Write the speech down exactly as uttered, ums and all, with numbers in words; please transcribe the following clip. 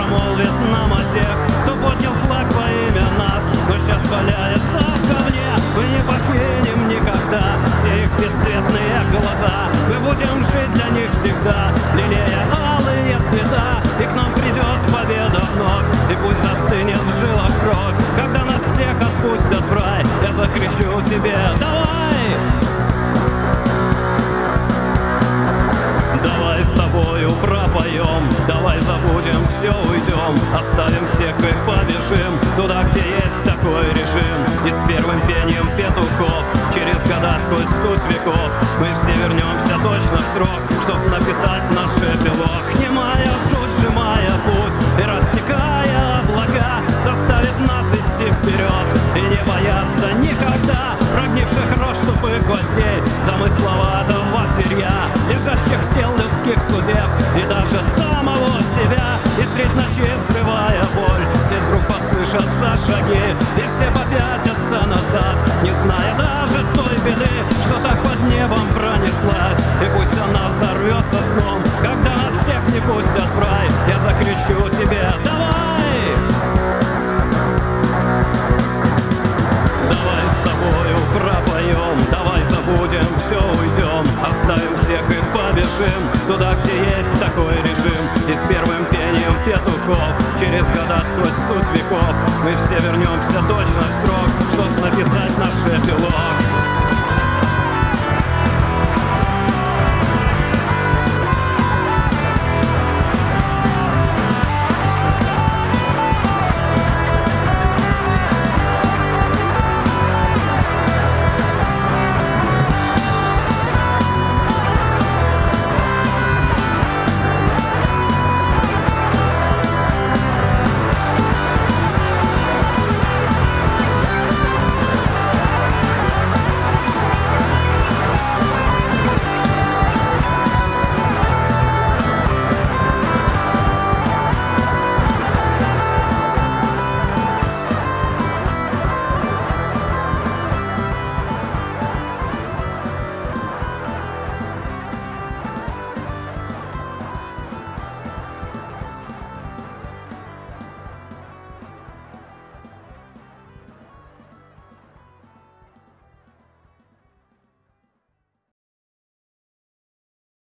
промолвит нам о тех, кто поднял флаг во имя нас, но сейчас валяется в говне. Мы не покинем никогда все их бесцветные глаза. Мы будем жить для них всегда, лелея алые цвета. И к нам придет победа вновь, и пусть застынет в жилах кровь. Когда нас всех отпустят в рай, я закричу тебе: давай! Давай с тобою пропоем, давай забудем, все уйдем, оставим всех и побежим туда, где есть такой режим. И с первым пением петухов через года сквозь суть веков мы все вернемся точно в срок, чтоб написать наш эпилог. Немая жуть, сжимая путь и рассекая облака, заставит нас идти вперед и не бояться никогда прогнивших рож, тупых гвоздей, замысловатого зверья, лежащих тел людских судеб и даже самого себя. И средь ночи, взрывая боль, здесь вдруг послышатся шаги, и все попятятся назад, не зная даже той беды, что так под небом пронеслась. И пусть она взорвется сном, когда нас всех не пустят в рай, я закричу тебе: давай! Давай с тобою пропоем, давай забудем, все уйдем, оставим всех и побежим туда, где есть такой режим. И с первым пением петухов через года сквозь суть веков мы все вернемся точно в срок,